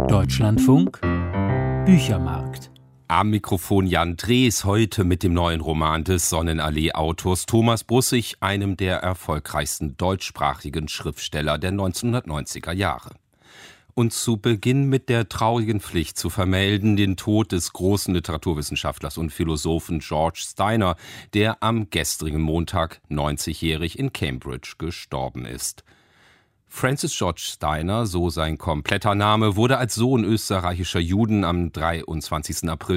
Deutschlandfunk Büchermarkt. Am Mikrofon Jan Drees, heute mit dem neuen Roman des Sonnenallee-Autors Thomas Brussig, einem der erfolgreichsten deutschsprachigen Schriftsteller der 1990er Jahre. Und zu Beginn mit der traurigen Pflicht zu vermelden den Tod des großen Literaturwissenschaftlers und Philosophen George Steiner, der am gestrigen Montag 90-jährig in Cambridge gestorben ist. Francis George Steiner, so sein kompletter Name, wurde als Sohn österreichischer Juden am 23. April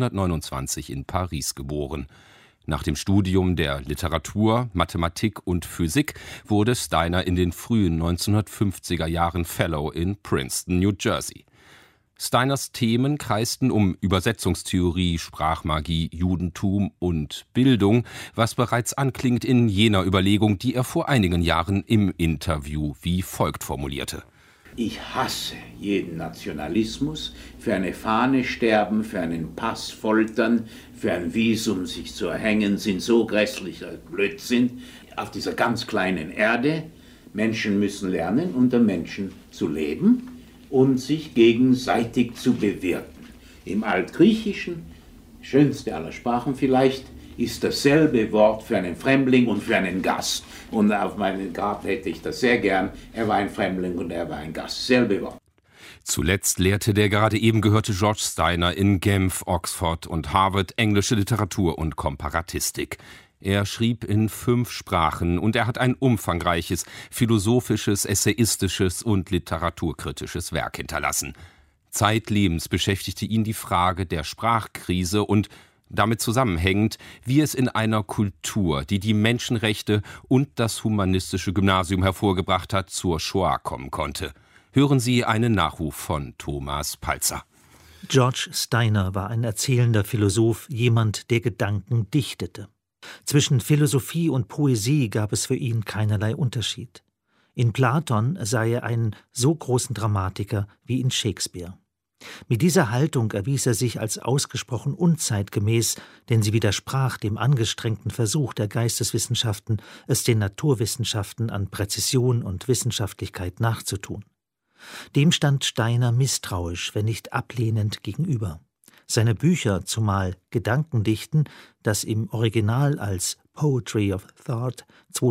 1929 in Paris geboren. Nach dem Studium der Literatur, Mathematik und Physik wurde Steiner in den frühen 1950er Jahren Fellow in Princeton, New Jersey. Steiners Themen kreisten um Übersetzungstheorie, Sprachmagie, Judentum und Bildung, was bereits anklingt in jener Überlegung, die er vor einigen Jahren im Interview wie folgt formulierte. Ich hasse jeden Nationalismus, für eine Fahne sterben, für einen Pass foltern, für ein Visum sich zu erhängen, sind so grässlicher Blödsinn. Auf dieser ganz kleinen Erde, Menschen müssen lernen, unter Menschen zu leben und sich gegenseitig zu bewirten. Im Altgriechischen, schönste aller Sprachen vielleicht, ist dasselbe Wort für einen Fremdling und für einen Gast. Und auf meinem Grab hätte ich das sehr gern. Er war ein Fremdling und er war ein Gast. Selbe Wort. Zuletzt lehrte der gerade eben gehörte George Steiner in Genf, Oxford und Harvard englische Literatur und Komparatistik. Er schrieb in 5 Sprachen und er hat ein umfangreiches philosophisches, essayistisches und literaturkritisches Werk hinterlassen. Zeitlebens beschäftigte ihn die Frage der Sprachkrise und damit zusammenhängend, wie es in einer Kultur, die die Menschenrechte und das humanistische Gymnasium hervorgebracht hat, zur Shoah kommen konnte. Hören Sie einen Nachruf von Thomas Palzer. George Steiner war ein erzählender Philosoph, jemand, der Gedanken dichtete. Zwischen Philosophie und Poesie gab es für ihn keinerlei Unterschied. In Platon sah er einen so großen Dramatiker wie in Shakespeare. Mit dieser Haltung erwies er sich als ausgesprochen unzeitgemäß, denn sie widersprach dem angestrengten Versuch der Geisteswissenschaften, es den Naturwissenschaften an Präzision und Wissenschaftlichkeit nachzutun. Dem stand Steiner misstrauisch, wenn nicht ablehnend gegenüber. Seine Bücher, zumal Gedankendichten, das im Original als Poetry of Thought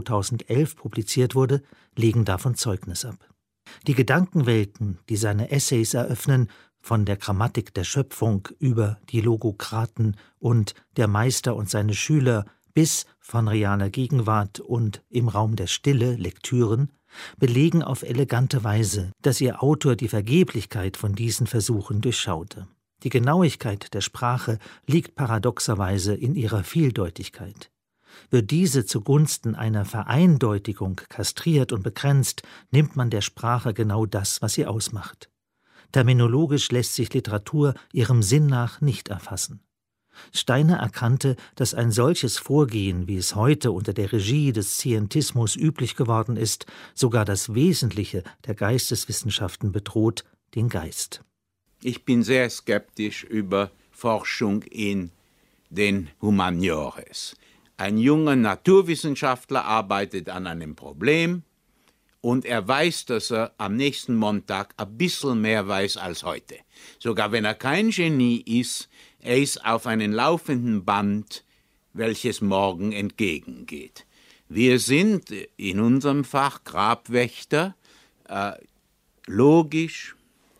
2011 publiziert wurde, legen davon Zeugnis ab. Die Gedankenwelten, die seine Essays eröffnen, von der Grammatik der Schöpfung über die Logokraten und der Meister und seine Schüler bis von realer Gegenwart und im Raum der Stille Lektüren, belegen auf elegante Weise, dass ihr Autor die Vergeblichkeit von diesen Versuchen durchschaute. Die Genauigkeit der Sprache liegt paradoxerweise in ihrer Vieldeutigkeit. Wird diese zugunsten einer Vereindeutigung kastriert und begrenzt, nimmt man der Sprache genau das, was sie ausmacht. Terminologisch lässt sich Literatur ihrem Sinn nach nicht erfassen. Steiner erkannte, dass ein solches Vorgehen, wie es heute unter der Regie des Scientismus üblich geworden ist, sogar das Wesentliche der Geisteswissenschaften bedroht, den Geist. Ich bin sehr skeptisch über Forschung in den Humaniores. Ein junger Naturwissenschaftler arbeitet an einem Problem und er weiß, dass er am nächsten Montag ein bisschen mehr weiß als heute. Sogar wenn er kein Genie ist, er ist auf einem laufenden Band, welches morgen entgegengeht. Wir sind in unserem Fach Grabwächter, logisch,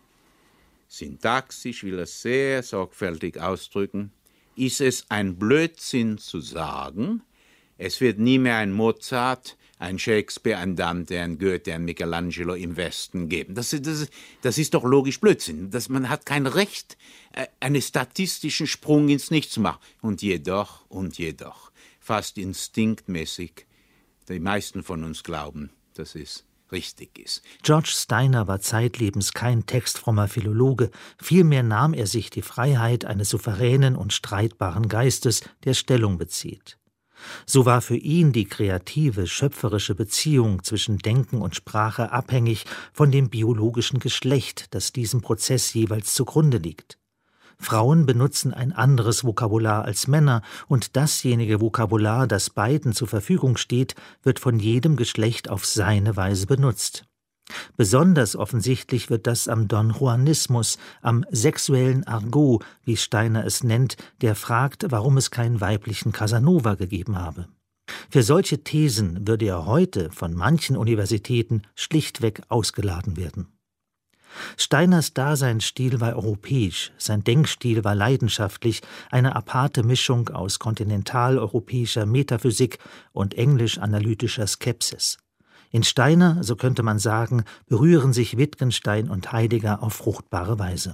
syntaxisch, will es sehr sorgfältig ausdrücken, ist es ein Blödsinn zu sagen, es wird nie mehr ein Mozart, ein Shakespeare, ein Dante, ein Goethe, ein Michelangelo im Westen geben. Das ist doch logisch Blödsinn. Man hat kein Recht, einen statistischen Sprung ins Nichts zu machen. Und jedoch, fast instinktmäßig, die meisten von uns glauben, dass es richtig ist. George Steiner war zeitlebens kein textfrommer Philologe, vielmehr nahm er sich die Freiheit eines souveränen und streitbaren Geistes, der Stellung bezieht. So war für ihn die kreative, schöpferische Beziehung zwischen Denken und Sprache abhängig von dem biologischen Geschlecht, das diesem Prozess jeweils zugrunde liegt. Frauen benutzen ein anderes Vokabular als Männer, und dasjenige Vokabular, das beiden zur Verfügung steht, wird von jedem Geschlecht auf seine Weise benutzt. Besonders offensichtlich wird das am Don Juanismus, am sexuellen Argot, wie Steiner es nennt, der fragt, warum es keinen weiblichen Casanova gegeben habe. Für solche Thesen würde er heute von manchen Universitäten schlichtweg ausgeladen werden. Steiners Daseinsstil war europäisch, sein Denkstil war leidenschaftlich, eine aparte Mischung aus kontinentaleuropäischer Metaphysik und englisch-analytischer Skepsis. In Steiner, so könnte man sagen, berühren sich Wittgenstein und Heidegger auf fruchtbare Weise.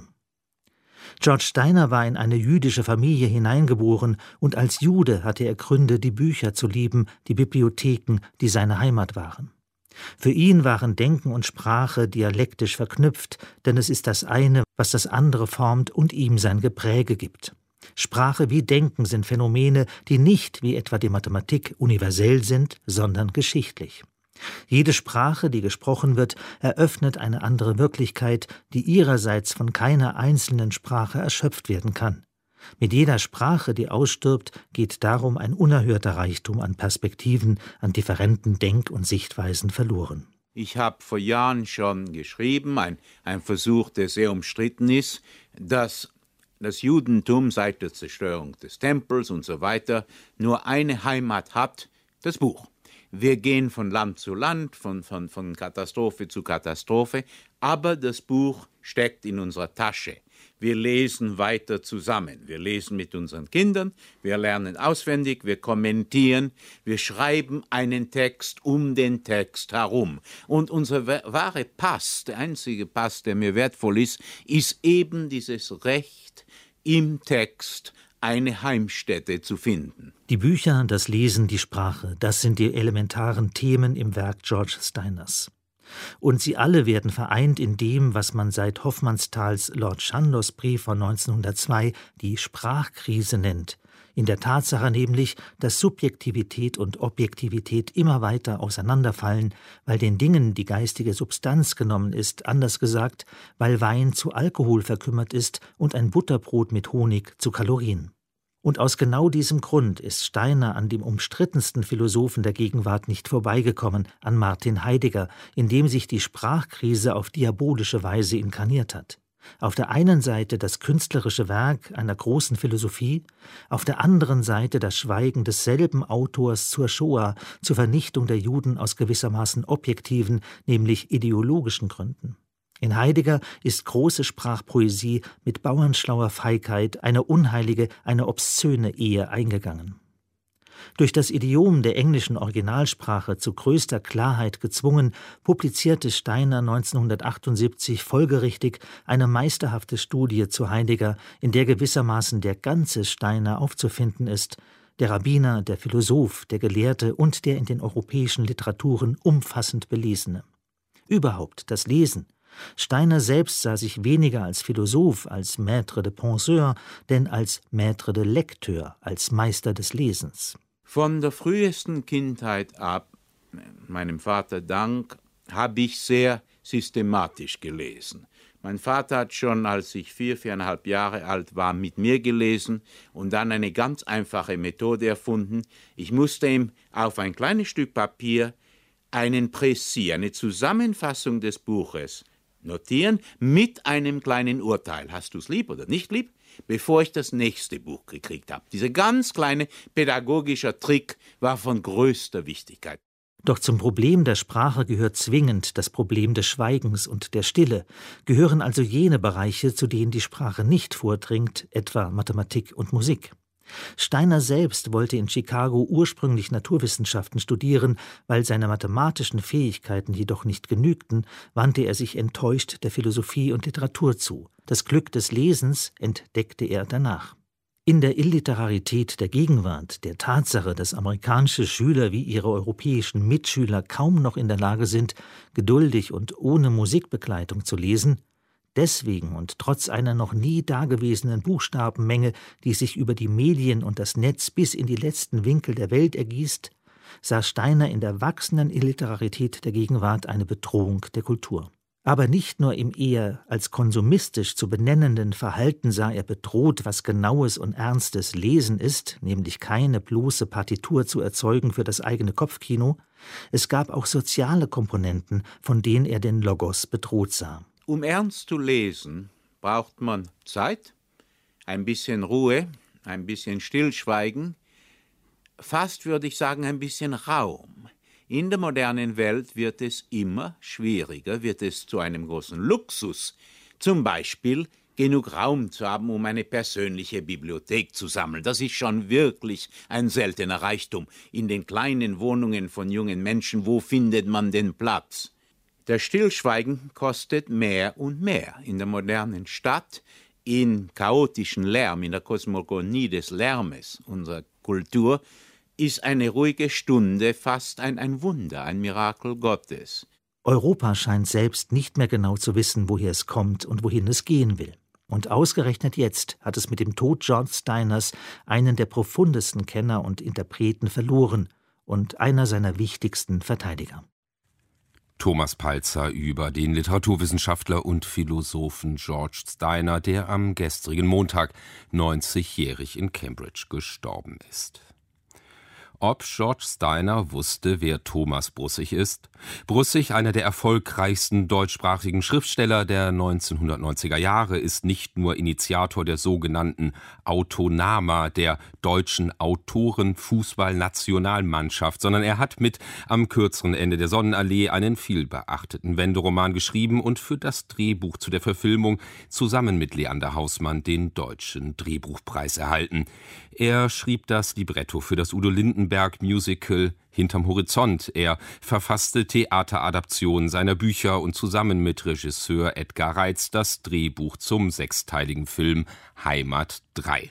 George Steiner war in eine jüdische Familie hineingeboren und als Jude hatte er Gründe, die Bücher zu lieben, die Bibliotheken, die seine Heimat waren. Für ihn waren Denken und Sprache dialektisch verknüpft, denn es ist das eine, was das andere formt und ihm sein Gepräge gibt. Sprache wie Denken sind Phänomene, die nicht, wie etwa die Mathematik, universell sind, sondern geschichtlich. Jede Sprache, die gesprochen wird, eröffnet eine andere Wirklichkeit, die ihrerseits von keiner einzelnen Sprache erschöpft werden kann. Mit jeder Sprache, die ausstirbt, geht darum ein unerhörter Reichtum an Perspektiven, an differenten Denk- und Sichtweisen verloren. Ich habe vor Jahren schon geschrieben, ein Versuch, der sehr umstritten ist, dass das Judentum seit der Zerstörung des Tempels und so weiter nur eine Heimat hat, das Buch. Wir gehen von Land zu Land, von Katastrophe zu Katastrophe, aber das Buch steckt in unserer Tasche. Wir lesen weiter zusammen. Wir lesen mit unseren Kindern, wir lernen auswendig, wir kommentieren, wir schreiben einen Text um den Text herum. Und unser wahre Pass, der einzige Pass, der mir wertvoll ist eben dieses Recht im Text, eine Heimstätte zu finden. Die Bücher, das Lesen, die Sprache, das sind die elementaren Themen im Werk George Steiners. Und sie alle werden vereint in dem, was man seit Hofmannsthals Lord Chandos Brief von 1902 die Sprachkrise nennt, in der Tatsache nämlich, dass Subjektivität und Objektivität immer weiter auseinanderfallen, weil den Dingen die geistige Substanz genommen ist, anders gesagt, weil Wein zu Alkohol verkümmert ist und ein Butterbrot mit Honig zu Kalorien. Und aus genau diesem Grund ist Steiner an dem umstrittensten Philosophen der Gegenwart nicht vorbeigekommen, an Martin Heidegger, in dem sich die Sprachkrise auf diabolische Weise inkarniert hat. Auf der einen Seite das künstlerische Werk einer großen Philosophie, auf der anderen Seite das Schweigen desselben Autors zur Shoah, zur Vernichtung der Juden aus gewissermaßen objektiven, nämlich ideologischen Gründen. In Heidegger ist große Sprachpoesie mit bauernschlauer Feigheit eine unheilige, eine obszöne Ehe eingegangen. Durch das Idiom der englischen Originalsprache zu größter Klarheit gezwungen, publizierte Steiner 1978 folgerichtig eine meisterhafte Studie zu Heidegger, in der gewissermaßen der ganze Steiner aufzufinden ist, der Rabbiner, der Philosoph, der Gelehrte und der in den europäischen Literaturen umfassend Belesene. Überhaupt das Lesen. Steiner selbst sah sich weniger als Philosoph, als Maître de Penseur, denn als Maître de Lecteur, als Meister des Lesens. Von der frühesten Kindheit ab, meinem Vater dank, habe ich sehr systematisch gelesen. Mein Vater hat schon, als ich 4,5 Jahre alt war, mit mir gelesen und dann eine ganz einfache Methode erfunden. Ich musste ihm auf ein kleines Stück Papier einen Précis, eine Zusammenfassung des Buches notieren mit einem kleinen Urteil. Hast du es lieb oder nicht lieb? Bevor ich das nächste Buch gekriegt habe. Dieser ganz kleine pädagogische Trick war von größter Wichtigkeit. Doch zum Problem der Sprache gehört zwingend das Problem des Schweigens und der Stille, gehören also jene Bereiche, zu denen die Sprache nicht vordringt, etwa Mathematik und Musik. Steiner selbst wollte in Chicago ursprünglich Naturwissenschaften studieren, weil seine mathematischen Fähigkeiten jedoch nicht genügten, wandte er sich enttäuscht der Philosophie und Literatur zu. Das Glück des Lesens entdeckte er danach. In der Illiterarität der Gegenwart, der Tatsache, dass amerikanische Schüler wie ihre europäischen Mitschüler kaum noch in der Lage sind, geduldig und ohne Musikbegleitung zu lesen, deswegen und trotz einer noch nie dagewesenen Buchstabenmenge, die sich über die Medien und das Netz bis in die letzten Winkel der Welt ergießt, sah Steiner in der wachsenden Illiterarität der Gegenwart eine Bedrohung der Kultur. Aber nicht nur im eher als konsumistisch zu benennenden Verhalten sah er bedroht, was genaues und ernstes Lesen ist, nämlich keine bloße Partitur zu erzeugen für das eigene Kopfkino, Es gab auch soziale Komponenten, von denen er den Logos bedroht sah. Um ernst zu lesen, braucht man Zeit, ein bisschen Ruhe, ein bisschen Stillschweigen, fast würde ich sagen ein bisschen Raum. In der modernen Welt wird es immer schwieriger, wird es zu einem großen Luxus, zum Beispiel genug Raum zu haben, um eine persönliche Bibliothek zu sammeln. Das ist schon wirklich ein seltener Reichtum. In den kleinen Wohnungen von jungen Menschen, wo findet man den Platz? Das Stillschweigen kostet mehr und mehr. In der modernen Stadt, in chaotischen Lärm, in der Kosmogonie des Lärmes unserer Kultur, ist eine ruhige Stunde fast ein Wunder, ein Mirakel Gottes. Europa scheint selbst nicht mehr genau zu wissen, woher es kommt und wohin es gehen will. Und ausgerechnet jetzt hat es mit dem Tod George Steiners einen der profundesten Kenner und Interpreten verloren und einer seiner wichtigsten Verteidiger. Thomas Palzer über den Literaturwissenschaftler und Philosophen George Steiner, der am gestrigen Montag 90-jährig in Cambridge gestorben ist. Ob George Steiner wusste, wer Thomas Brussig ist? Brussig, einer der erfolgreichsten deutschsprachigen Schriftsteller der 1990er Jahre, ist nicht nur Initiator der sogenannten Autonama, der deutschen Autoren-Fußball-Nationalmannschaft, sondern er hat mit Am kürzeren Ende der Sonnenallee einen vielbeachteten Wenderoman geschrieben und für das Drehbuch zu der Verfilmung zusammen mit Leander Hausmann den Deutschen Drehbuchpreis erhalten. Er schrieb das Libretto für das Udo Lindenberg-Musical Hinterm Horizont. Er verfasste Theateradaptionen seiner Bücher und zusammen mit Regisseur Edgar Reitz das Drehbuch zum 6-teiligen Film Heimat 3.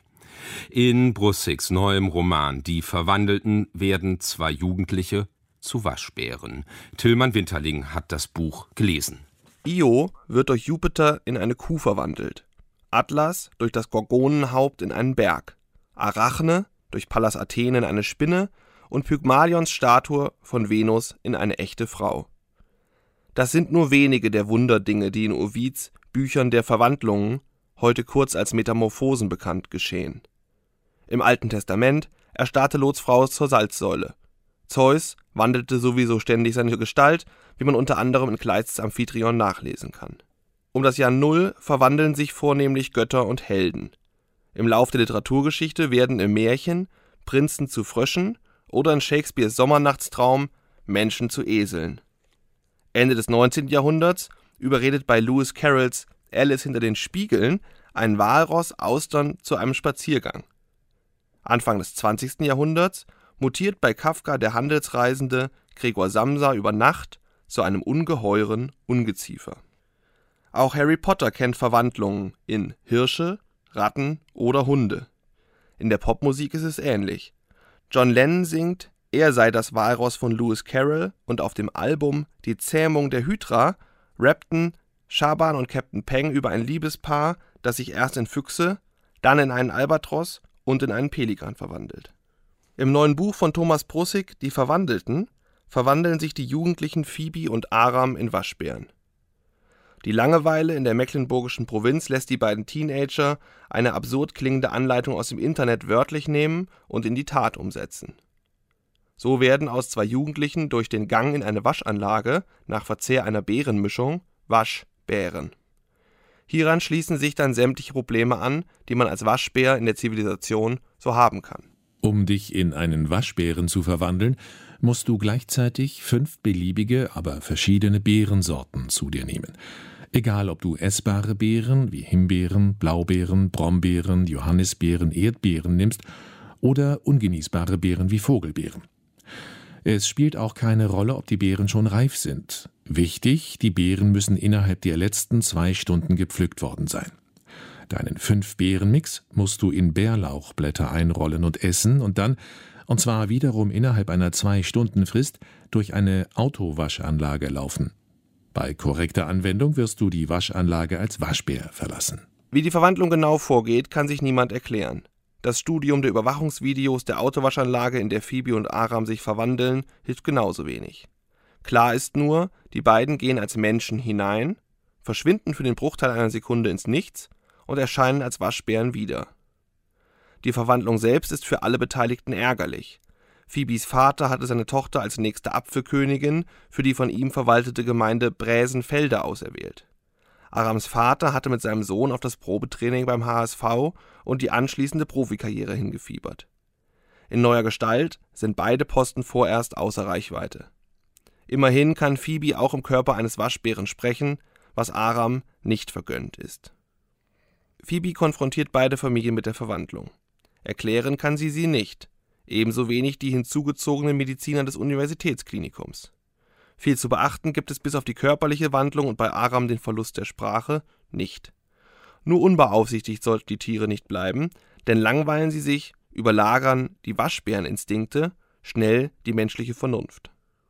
In Brussigs neuem Roman Die Verwandelten werden 2 Jugendliche zu Waschbären. Tillmann Winterling hat das Buch gelesen. Io wird durch Jupiter in eine Kuh verwandelt, Atlas durch das Gorgonenhaupt in einen Berg, Arachne durch Pallas Athen in eine Spinne und Pygmalions Statue von Venus in eine echte Frau. Das sind nur wenige der Wunderdinge, die in Ovids Büchern der Verwandlungen, heute kurz als Metamorphosen bekannt, geschehen. Im Alten Testament erstarrte Lots Frau zur Salzsäule. Zeus wandelte sowieso ständig seine Gestalt, wie man unter anderem in Kleists Amphitryon nachlesen kann. Um das Jahr Null verwandeln sich vornehmlich Götter und Helden. Im Lauf der Literaturgeschichte werden im Märchen Prinzen zu Fröschen oder in Shakespeares Sommernachtstraum Menschen zu Eseln. Ende des 19. Jahrhunderts überredet bei Lewis Carrolls Alice hinter den Spiegeln ein Walross Austern zu einem Spaziergang. Anfang des 20. Jahrhunderts mutiert bei Kafka der Handelsreisende Gregor Samsa über Nacht zu einem ungeheuren Ungeziefer. Auch Harry Potter kennt Verwandlungen in Hirsche, Ratten oder Hunde. In der Popmusik ist es ähnlich. John Lennon singt, er sei das Walross von Lewis Carroll und auf dem Album Die Zähmung der Hydra rappten Shaban und Captain Peng über ein Liebespaar, das sich erst in Füchse, dann in einen Albatros und in einen Pelikan verwandelt. Im neuen Buch von Thomas Brussig, Die Verwandelten, verwandeln sich die jugendlichen Phoebe und Aram in Waschbären. Die Langeweile in der mecklenburgischen Provinz lässt die beiden Teenager eine absurd klingende Anleitung aus dem Internet wörtlich nehmen und in die Tat umsetzen. So werden aus 2 Jugendlichen durch den Gang in eine Waschanlage nach Verzehr einer Beerenmischung Waschbären. Hieran schließen sich dann sämtliche Probleme an, die man als Waschbär in der Zivilisation so haben kann. Um dich in einen Waschbären zu verwandeln, musst du gleichzeitig 5 beliebige, aber verschiedene Beerensorten zu dir nehmen. Egal, ob du essbare Beeren wie Himbeeren, Blaubeeren, Brombeeren, Johannisbeeren, Erdbeeren nimmst oder ungenießbare Beeren wie Vogelbeeren. Es spielt auch keine Rolle, ob die Beeren schon reif sind. Wichtig, die Beeren müssen innerhalb der letzten 2 Stunden gepflückt worden sein. Deinen 5-Beeren-Mix musst du in Bärlauchblätter einrollen und essen und dann, und zwar wiederum innerhalb einer 2-Stunden-Frist, durch eine Autowaschanlage laufen. Bei korrekter Anwendung wirst du die Waschanlage als Waschbär verlassen. Wie die Verwandlung genau vorgeht, kann sich niemand erklären. Das Studium der Überwachungsvideos der Autowaschanlage, in der Phoebe und Aram sich verwandeln, hilft genauso wenig. Klar ist nur, die beiden gehen als Menschen hinein, verschwinden für den Bruchteil einer Sekunde ins Nichts und erscheinen als Waschbären wieder. Die Verwandlung selbst ist für alle Beteiligten ärgerlich. Phoebes Vater hatte seine Tochter als nächste Apfelkönigin für die von ihm verwaltete Gemeinde Bräsenfelde auserwählt. Arams Vater hatte mit seinem Sohn auf das Probetraining beim HSV und die anschließende Profikarriere hingefiebert. In neuer Gestalt sind beide Posten vorerst außer Reichweite. Immerhin kann Phoebe auch im Körper eines Waschbären sprechen, was Aram nicht vergönnt ist. Phoebe konfrontiert beide Familien mit der Verwandlung. Erklären kann sie nicht, ebenso wenig die hinzugezogenen Mediziner des Universitätsklinikums. Viel zu beachten gibt es bis auf die körperliche Wandlung und bei Aram den Verlust der Sprache nicht. Nur unbeaufsichtigt sollten die Tiere nicht bleiben, denn langweilen sie sich, überlagern die Waschbäreninstinkte schnell die menschliche Vernunft.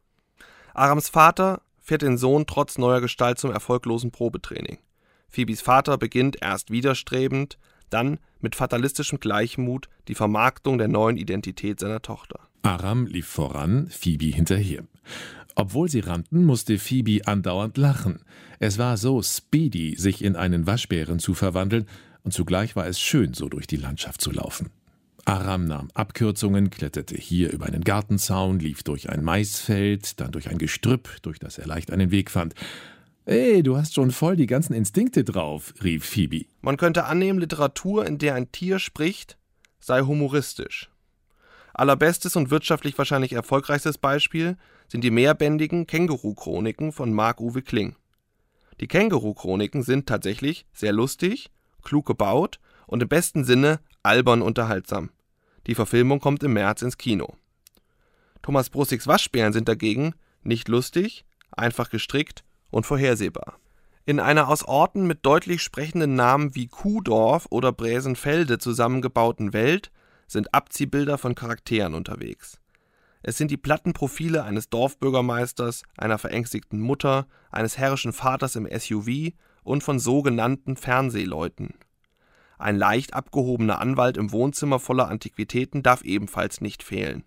Arams Vater fährt den Sohn trotz neuer Gestalt zum erfolglosen Probetraining. Phoebes Vater beginnt erst widerstrebend, dann mit fatalistischem Gleichmut die Vermarktung der neuen Identität seiner Tochter. Aram lief voran, Phoebe hinterher. Obwohl sie rannten, musste Phoebe andauernd lachen. Es war so speedy, sich in einen Waschbären zu verwandeln, und zugleich war es schön, so durch die Landschaft zu laufen. Aram nahm Abkürzungen, kletterte hier über einen Gartenzaun, lief durch ein Maisfeld, dann durch ein Gestrüpp, durch das er leicht einen Weg fand. »Ey, du hast schon voll die ganzen Instinkte drauf«, rief Phoebe. Man könnte annehmen, Literatur, in der ein Tier spricht, sei humoristisch. Allerbestes und wirtschaftlich wahrscheinlich erfolgreichstes Beispiel sind die mehrbändigen Känguru-Chroniken von Marc-Uwe Kling. Die Känguru-Chroniken sind tatsächlich sehr lustig, klug gebaut und im besten Sinne albern unterhaltsam. Die Verfilmung kommt im März ins Kino. Thomas Brussigs Waschbären sind dagegen nicht lustig, einfach gestrickt und vorhersehbar. In einer aus Orten mit deutlich sprechenden Namen wie Kuhdorf oder Bräsenfelde zusammengebauten Welt sind Abziehbilder von Charakteren unterwegs. Es sind die platten Profile eines Dorfbürgermeisters, einer verängstigten Mutter, eines herrischen Vaters im SUV und von sogenannten Fernsehleuten. Ein leicht abgehobener Anwalt im Wohnzimmer voller Antiquitäten darf ebenfalls nicht fehlen.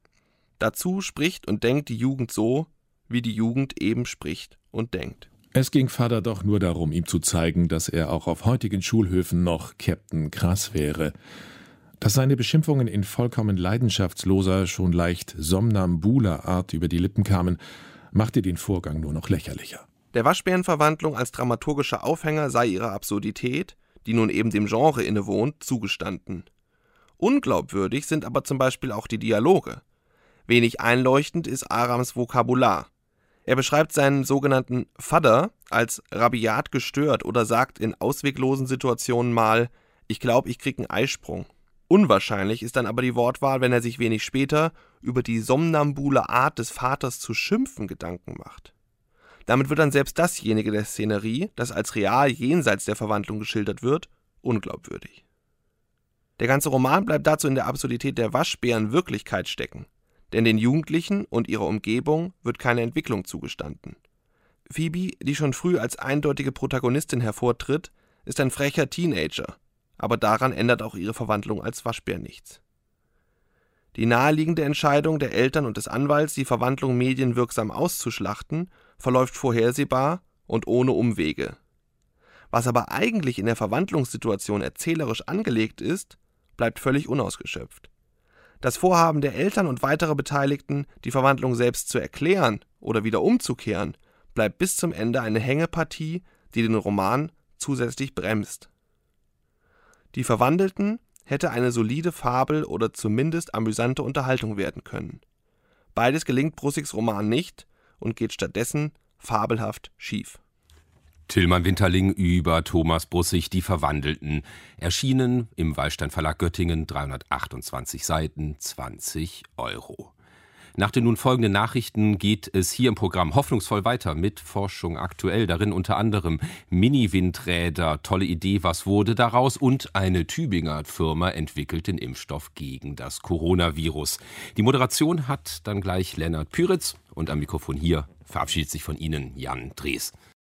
Dazu spricht und denkt die Jugend so, wie die Jugend eben spricht und denkt. Es ging Vater doch nur darum, ihm zu zeigen, dass er auch auf heutigen Schulhöfen noch Captain Krass wäre. Dass seine Beschimpfungen in vollkommen leidenschaftsloser, schon leicht somnambuler Art über die Lippen kamen, machte den Vorgang nur noch lächerlicher. Der Waschbärenverwandlung als dramaturgischer Aufhänger sei ihre Absurdität, die nun eben dem Genre innewohnt, zugestanden. Unglaubwürdig sind aber zum Beispiel auch die Dialoge. Wenig einleuchtend ist Arams Vokabular. Er beschreibt seinen sogenannten Vater als rabiat gestört oder sagt in ausweglosen Situationen mal, ich glaube, ich krieg einen Eisprung. Unwahrscheinlich ist dann aber die Wortwahl, wenn er sich wenig später über die somnambule Art des Vaters zu schimpfen Gedanken macht. Damit wird dann selbst dasjenige der Szenerie, das als real jenseits der Verwandlung geschildert wird, unglaubwürdig. Der ganze Roman bleibt dazu in der Absurdität der Waschbären-Wirklichkeit stecken, denn den Jugendlichen und ihrer Umgebung wird keine Entwicklung zugestanden. Phoebe, die schon früh als eindeutige Protagonistin hervortritt, ist ein frecher Teenager, aber daran ändert auch ihre Verwandlung als Waschbär nichts. Die naheliegende Entscheidung der Eltern und des Anwalts, die Verwandlung medienwirksam auszuschlachten, verläuft vorhersehbar und ohne Umwege. Was aber eigentlich in der Verwandlungssituation erzählerisch angelegt ist, bleibt völlig unausgeschöpft. Das Vorhaben der Eltern und weiterer Beteiligten, die Verwandlung selbst zu erklären oder wieder umzukehren, bleibt bis zum Ende eine Hängepartie, die den Roman zusätzlich bremst. Die Verwandelten hätte eine solide Fabel oder zumindest amüsante Unterhaltung werden können. Beides gelingt Brussigs Roman nicht und geht stattdessen fabelhaft schief. Tilman Winterling über Thomas Brussig, Die Verwandelten. Erschienen im Wallstein Verlag Göttingen, 328 Seiten, 20 €. Nach den nun folgenden Nachrichten geht es hier im Programm hoffnungsvoll weiter mit Forschung aktuell. Darin unter anderem Mini-Windräder, tolle Idee, was wurde daraus? Und eine Tübinger Firma entwickelt den Impfstoff gegen das Coronavirus. Die Moderation hat dann gleich Lennart Püritz und am Mikrofon hier verabschiedet sich von Ihnen Jan Drees.